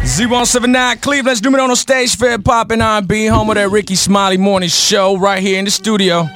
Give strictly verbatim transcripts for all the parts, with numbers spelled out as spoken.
Z one seventy-nine Cleveland's numero uno stage for hip-hop and R and B, home of that Ricky Smiley morning show right here in the studio.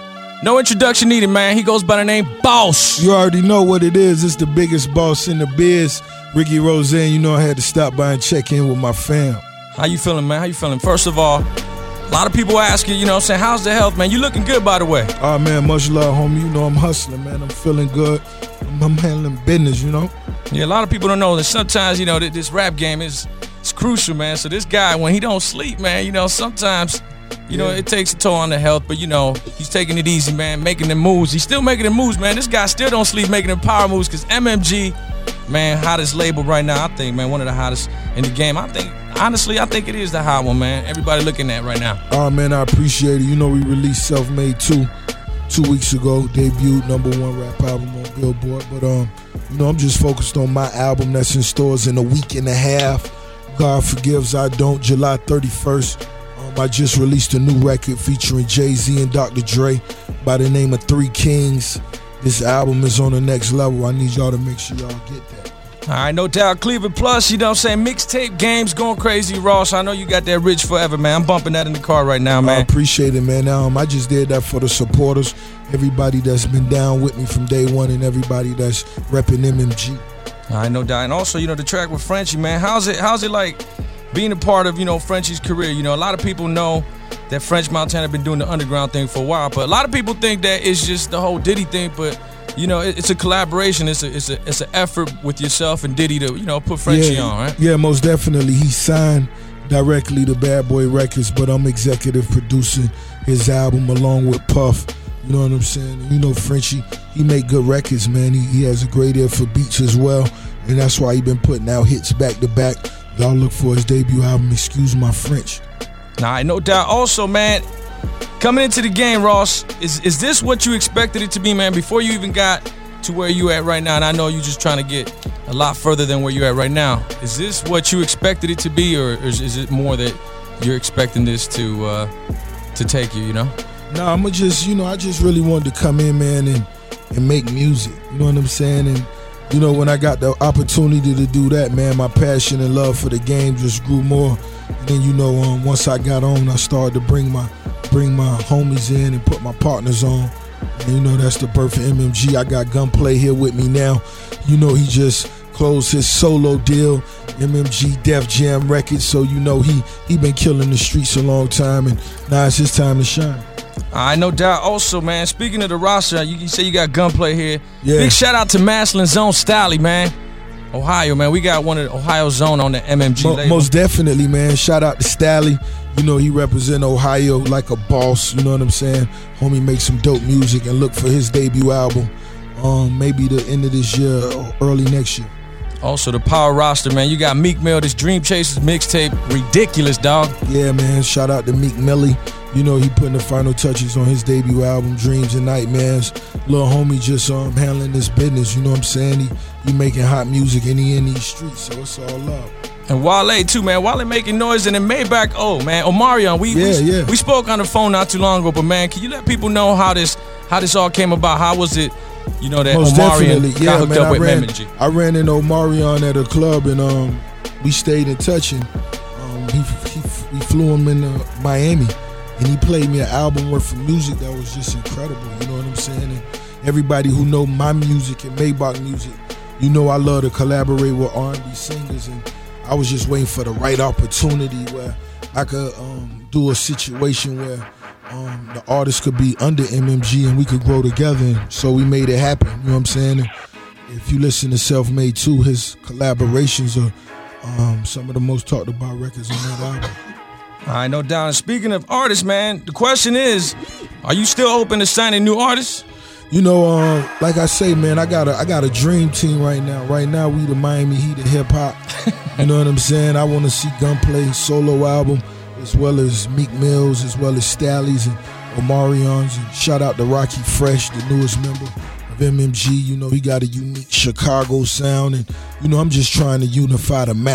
No introduction needed, man. He goes by the name Boss. You already know what it is. It's the biggest boss in the biz. Ricky Roseanne, you know I had to stop by and check in with my fam. How you feeling, man? How you feeling? First of all, a lot of people asking, you know what I'm saying, how's the health, man? You looking good, by the way. Oh, man, much love, homie. You know I'm hustling, man. I'm feeling good. I'm, I'm handling business, you know? Yeah, a lot of people don't know that sometimes, you know, this rap game is it's crucial, man. So this guy, when he don't sleep, man, you know, sometimes, you know, Yeah. it takes a toll on the health. But, you know, he's taking it easy, man, making the moves. He's still making the moves, man. This guy still don't sleep making the power moves because M M G, man, hottest label right now. I think, man, one of the hottest in the game. I think, honestly, I think it is the hot one, man. Everybody looking at right now. Oh, man, I appreciate it. You know we released Self-Made two two weeks ago. Debuted number one rap album on Billboard. But, um, you know, I'm just focused on my album that's in stores in a week and a half. God Forgives, I Don't, July thirty-first. Um, I just released a new record featuring Jay-Z and Doctor Dre by the name of Three Kings. This album is on the next level. I need y'all to make sure y'all get that. All right, no doubt. Cleveland Plus, you know what I'm saying? Mixtape games going crazy, Ross. I know you got that Rich Forever, man. I'm bumping that in the car right now, man. I appreciate it, man. Um, I just did that for the supporters, everybody that's been down with me from day one, and everybody that's repping M M G. All right, no doubt. And also, you know, the track with Frenchie, man. How's it, how's it like being a part of, you know, Frenchie's career? You know, a lot of people know that French Montana been doing the underground thing for a while, but a lot of people think that it's just the whole Diddy thing, but you know, it, it's a collaboration. It's a, it's a, it's an effort with yourself and Diddy to, you know, put Frenchie yeah, on, right? Yeah, most definitely. He signed directly to Bad Boy Records, but I'm executive producing his album along with Puff. You know what I'm saying? And you know, Frenchie, he make good records, man. He, he has a great ear for beats as well, and that's why he been putting out hits back to back. Y'all look for his debut album, Excuse My French. All right, no doubt. Also, man, coming into the game, Ross, is is this what you expected it to be, man, before you even got to where you at right now? And I know you're just trying to get a lot further than where you're at right now. Is this what you expected it to be, or is, is it more that you're expecting this to uh, to take you, you know? No, I'm going to just, you know, I just really wanted to come in, man, and, and make music. You know what I'm saying? And, you know, when I got the opportunity to do that, man, my passion and love for the game just grew more. And then, you know, um, once I got on, I started to bring my bring my homies in and put my partners on. And, you know, that's the birth of M M G. I got Gunplay here with me now. You know, he just closed his solo deal, M M G Def Jam Records. So, you know, he he been killing the streets a long time, and now it's his time to shine. I no doubt. Also, man, speaking of the roster, you, you say you got Gunplay here. Yeah. Big shout out to Maslin Zone Stally, man. Ohio, man. We got one of the Ohio Zone on the M M G Mo- label. Most definitely, man. Shout out to Stally. You know, he represent Ohio like a boss. You know what I'm saying? Homie makes some dope music, and look for his debut album. Um, maybe the end of this year or early next year. Also, the power roster, man. You got Meek Mill, this Dream Chasers mixtape. Ridiculous, dog. Yeah, man. Shout out to Meek Millie. You know, he putting the final touches on his debut album, Dreams and Nightmares. Little homie just um, handling this business, you know what I'm saying? He, he making hot music and he in these streets, so it's all love. And Wale, too, man. Wale making noise and then Maybach. Oh, man. Omarion, we, Yeah, we, yeah. we spoke on the phone not too long ago, but, man, can you let people know how this how this all came about? How was it, you know, that Most Omarion definitely. got Yeah, hooked man, up I with ran, Memory? I ran into Omarion at a club, and um, we stayed in touch, and um, he, he, we flew him in uh, Miami. And he played me an album worth of music that was just incredible, you know what I'm saying? And everybody who know my music and Maybach music, you know I love to collaborate with R and B singers, and I was just waiting for the right opportunity where I could um, do a situation where um, the artist could be under M M G and we could grow together, and so we made it happen, you know what I'm saying? And if you listen to Self-Made two, his collaborations are um, some of the most talked about records on that album. All right, no doubt. And speaking of artists, man, the question is, are you still open to signing new artists? You know, uh, like I say, man, I got a I got a dream team right now. Right now, we the Miami Heat of hip hop. You know what I'm saying? I want to see Gunplay solo album, as well as Meek Mills, as well as Stallies and Omarion's. And shout out to Rocky Fresh, the newest member of M M G. You know, he got a unique Chicago sound, and you know, I'm just trying to unify the map.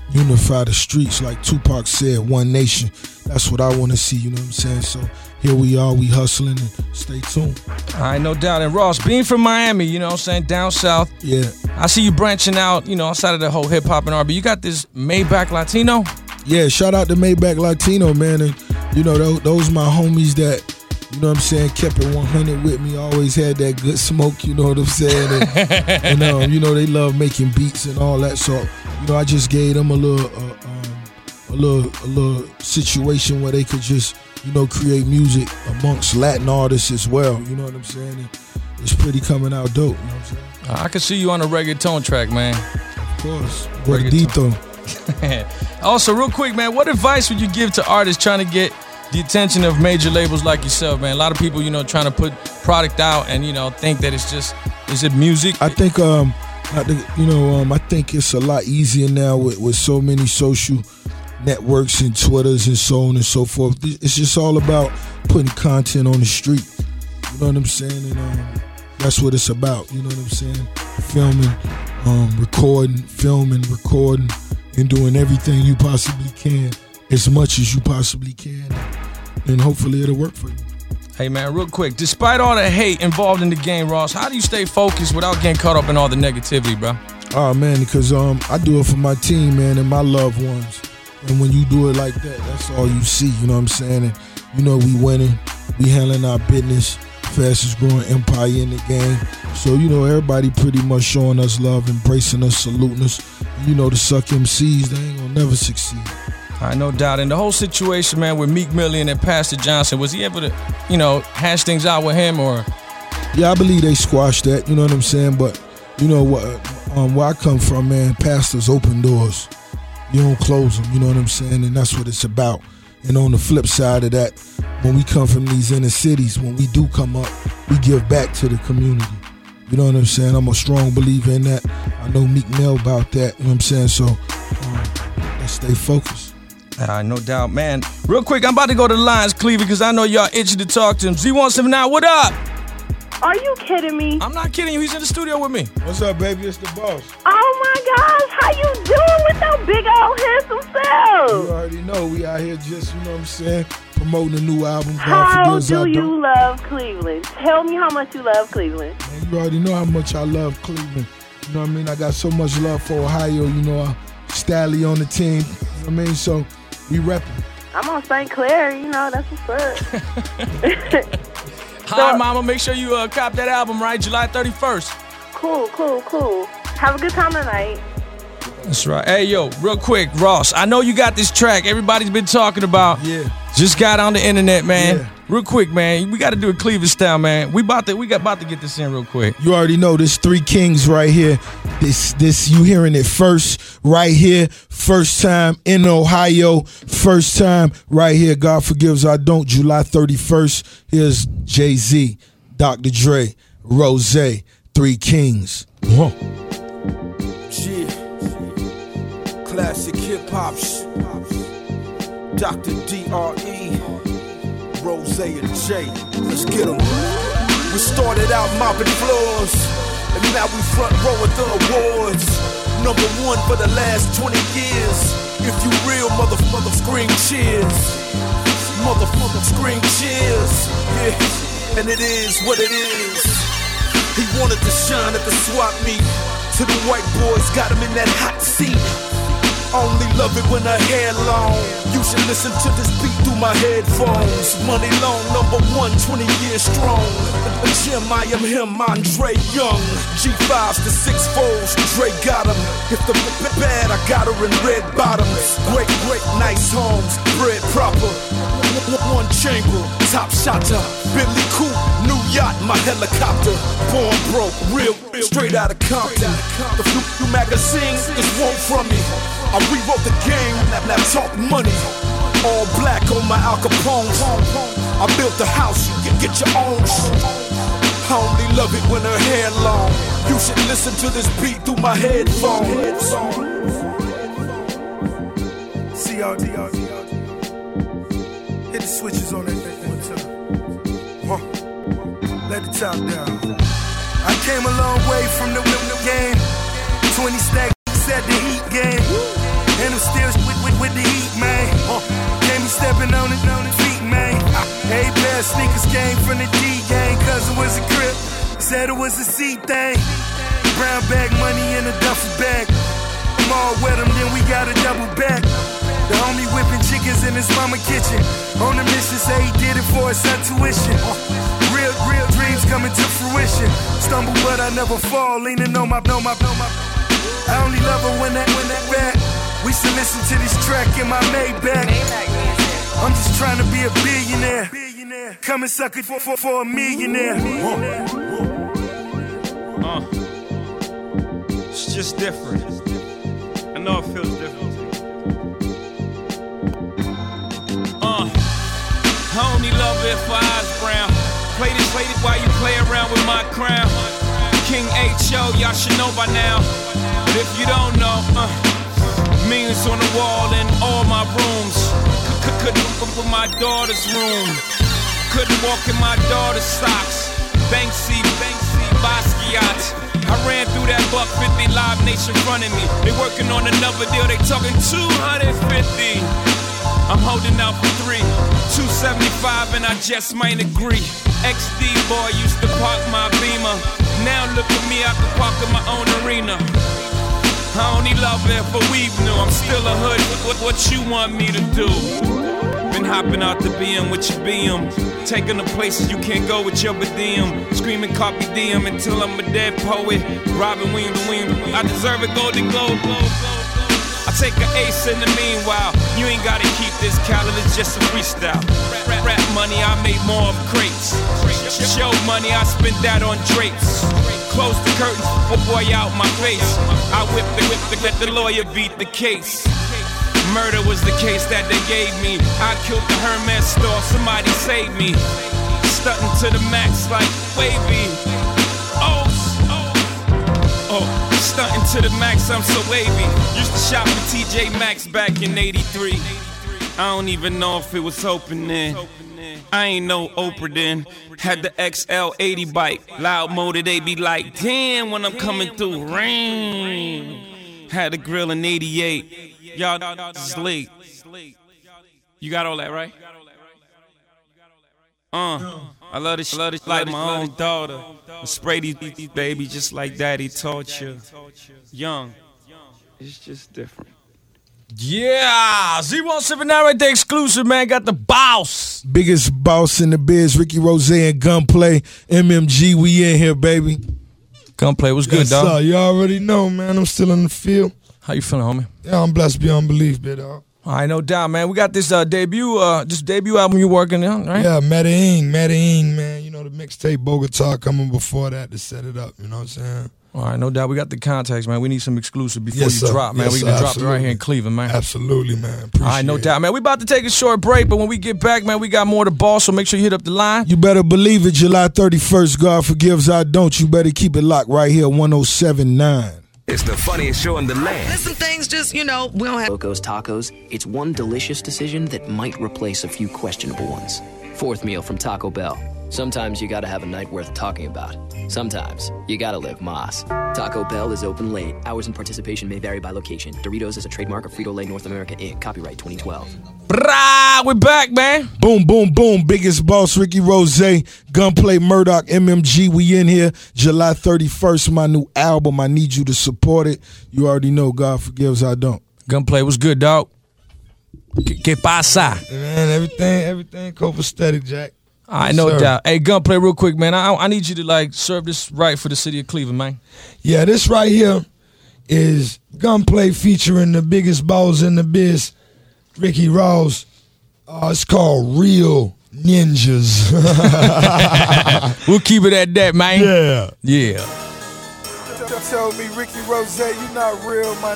unify the streets like Tupac said, one nation. That's what I want to see, you know what I'm saying? So here we are, we hustling, and stay tuned. All right, no doubt. And Ross, being from Miami, you know what I'm saying, down south. Yeah. I see you branching out, you know, outside of the whole hip-hop and R and B. You got this Maybach Latino? Yeah, shout out to Maybach Latino, man. And, you know, those, those my homies that, you know what I'm saying, kept it one hundred with me, always had that good smoke, you know what I'm saying? And, and um, you know, they love making beats and all that. So, you know, I just gave them a little, uh, um, a little, a little situation where they could just, you know, create music amongst Latin artists as well. You know what I'm saying? And it's pretty coming out dope, you know what I'm saying? Uh, I can see you on a reggaeton track, man. Of course. Gordito. Also, real quick, man, what advice would you give to artists trying to get the attention of major labels like yourself, man? A lot of people, you know, trying to put product out and, you know, think that it's just, is it music? I think, um, I think, you know, um, I think it's a lot easier now with, with so many social networks and Twitters and so on and so forth. It's just all about putting content on the street. You know what I'm saying? And um, that's what it's about. You know what I'm saying? Filming, um, recording, filming, recording, and doing everything you possibly can, as much as you possibly can, and hopefully it'll work for you. Hey, man, real quick, despite all the hate involved in the game, Ross, how do you stay focused without getting caught up in all the negativity, bro? Oh, man, because um, I do it for my team, man, and my loved ones. And when you do it like that, that's all you see, you know what I'm saying? And, you know, we winning, we handling our business, fastest growing empire in the game. So, you know, everybody pretty much showing us love, embracing us, saluting us. And, you know, the suck M Cs, they ain't gonna never succeed. All right, no doubt. And the whole situation, man, with Meek Millie and Pastor Johnson, was he able to, you know, hash things out with him or? Yeah, I believe they squashed that, you know what I'm saying? But, you know, what, um, where I come from, man, pastors open doors. You don't close them, you know what I'm saying? And that's what it's about. And on the flip side of that, when we come from these inner cities, when we do come up, we give back to the community. You know what I'm saying? I'm a strong believer in that. I know Meek Mill about that, you know what I'm saying? So um, let's stay focused. Uh, no doubt, man. Real quick, I'm about to go to the lines, Cleveland, because I know y'all itching to talk to him. Z one seven nine, what up? Are you kidding me? I'm not kidding you. He's in the studio with me. What's up, baby? It's the boss. Oh, my gosh. How you doing with that big old handsome self? You already know we out here just, you know what I'm saying, promoting a new album. God How forgives, do I you don't. love Cleveland? Tell me how much you love Cleveland. Man, you already know how much I love Cleveland. You know what I mean? I got so much love for Ohio. You know, uh, Stally on the team. You know what I mean? So we repping. I'm on Saint Clair. You know, that's what's up. Hi, So- Mama. Make sure you uh, cop that album, right? July thirty-first. Cool, cool, cool. Have a good time tonight. That's right. Hey, yo, real quick, Ross, I know you got this track everybody's been talking about. Yeah. Just got on the internet, man. Yeah. Real quick, man. We got to do a Cleveland style, man. We about to we got about to get this in real quick. You already know this Three Kings right here. This, this you hearing it first right here. First time in Ohio. First time right here. God forgives, I don't. July thirty-first. Here's Jay-Z, Doctor Dre, Rose, Three Kings. Whoa. Yeah. Classic hip hop. Doctor D R E, Rose and J. Let's get 'em. We started out mopping floors, and now we front row at the awards. Number one for the last twenty years. If you real, mother, mother, scream cheers. Motherfucker, scream cheers. Yeah, and it is what it is. He wanted to shine at the swap meet. To the white boys, got him in that hot seat. Only love it when her hair long. You should listen to this beat through my headphones. Money long, number one, twenty years strong. Jim, I am him, Andre Young. G fives to six folds, Dre got him. If the b- bad, I got her in red bottoms. Great, great, nice homes, bread proper. One chamber, top shotter. Billy Coop, new yacht, my helicopter. Born broke, real, real straight out of Compton. The few magazine is one from me. I rewrote the game, now, now talk money. All black on my Al Capone. I built the house, you can get your own. I only love it when her hair long. You should listen to this beat through my headphones. C R D, hit the switches on that thing one time. Huh. Let the top down. I came a long way from the, the game. twenty stacks at the Heat game. And them still with, with, with the heat, man. Uh, Gave me stepping on it, on the feet, man. Hey, pair of sneakers came from the D gang, cause it was a grip. Said it was a C thing. Brown bag money in a duffel bag. I'm all with him, then we got a double back. The homie whipping chickens in his mama kitchen. On the mission, say he did it for his son tuition. Real, real dreams coming to fruition. Stumble, but I never fall. Leaning on my, on my, on my. I only love her when that, when that back. We should listen to this track in my Maybach. I'm just trying to be a billionaire. Come and suck it for, for, for a millionaire. Uh, it's just different. I know it feels different. Uh, I only love it for eyes brown. Play this, play it while you play around with my crown. King H O, y'all should know by now. But if you don't know, uh, millions on the wall in all my rooms. Couldn't walk in my daughter's room. Couldn't walk in my daughter's socks. Banksy, Banksy, Basquiat. I ran through that buck fifty Live Nation running me. They working on another deal, they talking two hundred fifty. I'm holding out for three, two seventy-five and I just might agree. X D boy used to park my Beamer. Now look at me, I can park in my own arena. I only love it for weave new. I'm still a hood. What, what you want me to do? Been hopping out the B M with your B M, taking the places you can't go with your per diem. Screaming copy D M until I'm a dead poet. Robin Williams, Williams. I deserve a Golden Globe. I take an ace in the meanwhile. You ain't gotta keep this calendar, it's just a freestyle. Rap, rap money, I made more of crates. Show money, I spent that on drapes. Close the curtains, oh boy out my face. I whip the whip the let the lawyer beat the case. Murder was the case that they gave me. I killed the Hermes store, somebody saved me. Stunting to the max like wavy. Oh, oh, oh, stunting to the max, I'm so wavy. Used to shop at T J Maxx back in eighty-three. I don't even know if it was open then. I ain't no Oprah then. Had the X L eighty bike. Loud motor, they be like, damn, when I'm coming through. Rain. Had a grill in eighty-eight. Y'all is late. You got all that, right? Uh, I love this, love this like my own daughter. I spray these baby just like daddy taught you. Young. It's just different. Yeah, Z one seventy-nine right there, exclusive, man. Got the boss. Biggest boss in the biz, Ricky Rose and Gunplay. M M G, we in here, baby. Gunplay was good, yes, dog. Sir. You already know, man. I'm still in the field. How you feeling, homie? Yeah, I'm blessed beyond belief, bit, dog. All right, no doubt, man. We got this uh, debut, uh, this debut album you working on, right? Yeah, Medellin, Medellin, man. You know, the mixtape Bogota coming before that to set it up, you know what I'm saying? All right, no doubt. We got the contacts, man. We need some exclusive before yes, you sir. drop, man. Yes, we can sir, drop absolutely. it right here in Cleveland, man. Absolutely, man. Appreciate All right, no it. doubt, man. We about to take a short break, but when we get back, man, we got more to boss, so make sure you hit up the line. You better believe it, July thirty-first, God forgives, I don't. You better keep it locked right here, one oh seven point nine. It's the funniest show in the land. There's some things just, you know, we don't have. Loco's Tacos, it's one delicious decision that might replace a few questionable ones. Fourth meal from Taco Bell. Sometimes you gotta have a night worth talking about. Sometimes you gotta live Moss. Taco Bell is open late. Hours and participation may vary by location. Doritos is a trademark of Frito-Lay North America, Incorporated. Copyright twenty twelve. Brah, we're back, man. Boom, boom, boom. Biggest boss, Ricky Rose, Gunplay, Murdoch, M M G. We in here. July thirty-first, my new album. I need you to support it. You already know, God forgives, I don't. Gunplay was good, dog. Que pasa? Man, everything, everything copacetic, Jack. I right, no sir. doubt. Hey, Gunplay, real quick, man. I I need you to like serve this right for the city of Cleveland, man. Yeah, this right here is Gunplay featuring the biggest balls in the biz, Ricky Ross. Uh, it's called Real Ninjas. We'll keep it at that, man. Yeah, yeah. Tell me, Ricky Rose, you not real, man.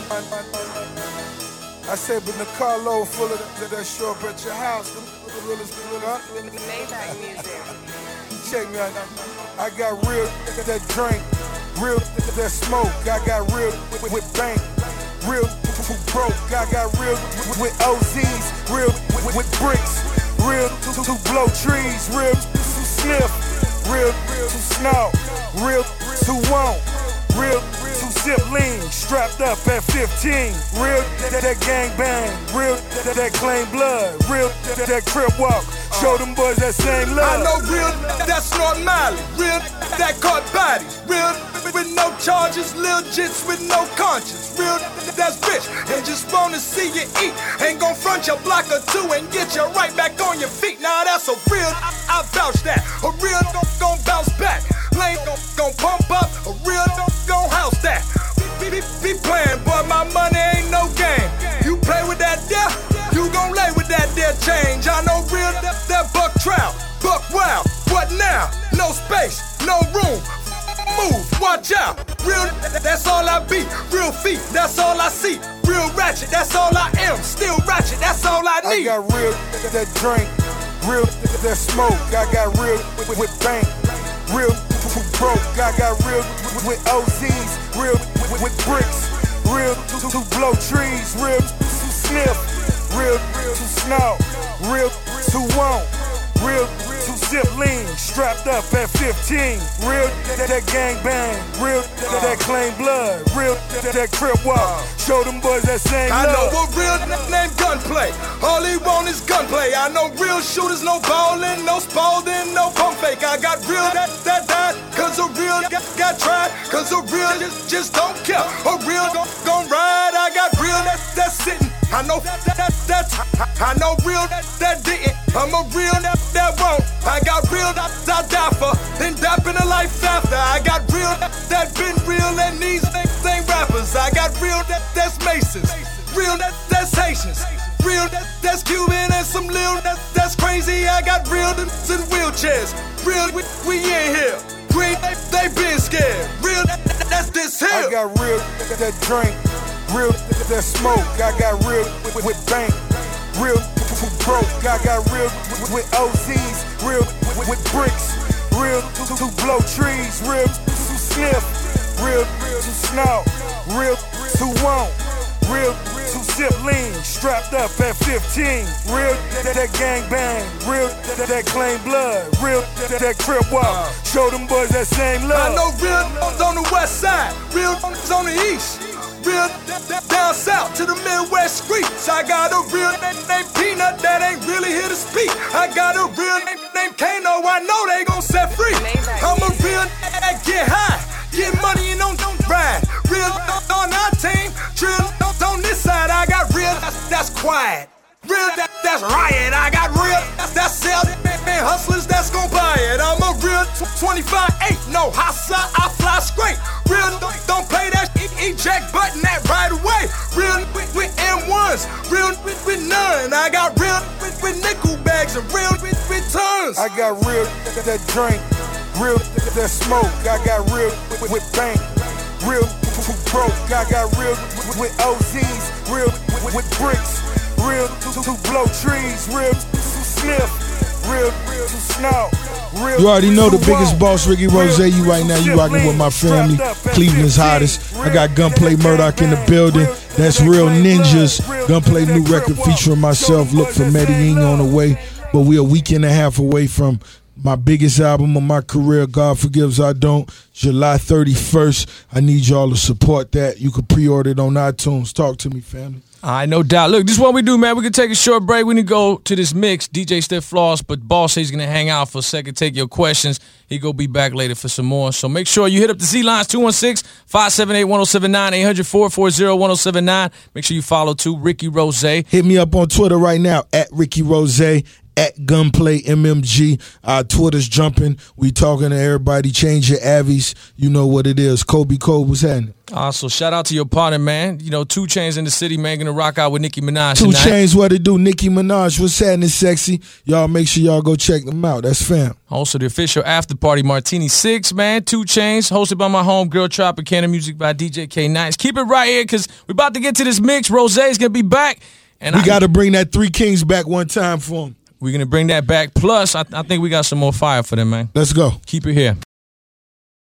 I said, but Nicolo full of that, that short at your house. The realest, huh? Maybach music. Check me out. I got real that drink, real that smoke. I got real with bank, real who broke. I got real with O Zs, real with bricks, real to blow trees, real to sniff, real to snout, real to want, real to two-sip lean, strapped up at fifteen. Real that, that gang bang, real that, that claim blood, real that, that crip walk. Show them boys that same love. I know real that snort Miley, real that caught bodies, real with no charges, lil jits with no conscience, real that's rich and just wanna see you eat. Ain't gon' front your block or two and get you right back on your feet. Now that's a real, I vouch that. A real don't gon' bounce back. Lane gon' gon' pump up. A real don't gon' house that. Be, be, be playing, but my money ain't no game. You play with that there, you gon' lay with that there change. I know real that, that buck trout, buck wild. What now? No space, no room. Move, watch out. Real, that's all I be. Real feet, that's all I see. Real ratchet, that's all I am. Still ratchet, that's all I need. I got real that drink, real that smoke. I got real with, with bank, real broke. I got real with O Zs, real with bricks, real to blow trees, real to sniff, real to snort, real to want, real to sip lean, strapped up at fifteen. Real that, that gang bang, real that, that claim blood, real that, that crip walk. Show them boys that same I love. know a real name gunplay. All he want is gunplay. I know real shooters, no ballin', no Spalding, no pump fake. I got real that that died, cause a real got, got tried, cause a real just, just don't care. A real gon' gon' ride. I got real that that's sitting. I know that, that that's I know real that that didn't. I'm a real that that won't. I got real that I die for, then die in a life after. I got real that that been real and these things ain't rappers. I got real that that's Masons, real that that's Haitians, real that that's Cuban and some lil that that's crazy. I got real that's in wheelchairs, real we, we in here. Green they, they been scared, real that, that, that's this here. I got real that drink, real that smoke. I got real with, with bank, real broke. I got real with O Zs, real with bricks, real to blow trees, real to sniff, real to snort, real to want, real to sip lean, strapped up at fifteen. Real that, that gang bang, real that, that claim blood, real that, that crip walk. Show them boys that same love. I know real on the west side, real on the east. Real down south to the Midwest streets. I got a real name named Peanut that ain't really here to speak. I got a real name named Kano. I know they gon' set free. I'm a real that get high, get money and don't don't ride. Real on our team, drill on this side. I got real that's, that's quiet. Real that, that's riot. I got real that's that's sell man hustlers that's gon' buy it. I'm a real twenty-five eight, no hustler. I fly straight. Real don't, don't play that eject button that right away. Real with, with M ones, real with, with none. I got real with, with nickel bags and real with, with tons. I got real that, that drink, real that, that smoke. I got real with, with bank, real broke. I got real with, with O Zs, real with, with bricks, real to, to blow trees, real to sniff, real to snort. You already know the biggest boss, Ricky Rose. You right now, you rocking with my family. Cleveland's hottest. I got Gunplay Murdoch in the building. That's Real Ninjas. Gunplay new record featuring myself. Look for Medellin on the way. But we a week and a half away from my biggest album of my career, God Forgives I Don't. July thirty-first. I need y'all to support that. You can pre-order it on iTunes. Talk to me, family. All right, no doubt. Look, this is what we do, man. We can take a short break. We need to go to this mix. D J Steph Floss, but Boss says he's going to hang out for a second, take your questions. He going to be back later for some more. So make sure you hit up the Z-Lines, two one six, five seven eight, one oh seven nine, eight hundred, four four zero, one oh seven nine. Make sure you follow, too, Ricky Rose. Hit me up on Twitter right now, at Ricky Rose, at Gunplay M M G. Our Twitter's jumping. We talking to everybody. Change your avies. You know what it is. Kobe Cole, what's happening? Also, shout out to your partner, man. You know, two Chainz in the city, man. Gonna rock out with Nicki Minaj Two tonight. Chainz, what it do? Nicki Minaj, what's happening, sexy? Y'all make sure y'all go check them out. That's fam. Also, the official after party, Martini six, man. two Chainz, hosted by my homegirl, Tropicana, music by D J K Nice. Keep it right here, because we're about to get to this mix. Rosé's gonna be back. And we I, got to bring that Three Kings back one time for him. We're gonna bring that back. Plus, I, I think we got some more fire for them, man. Let's go. Keep it here.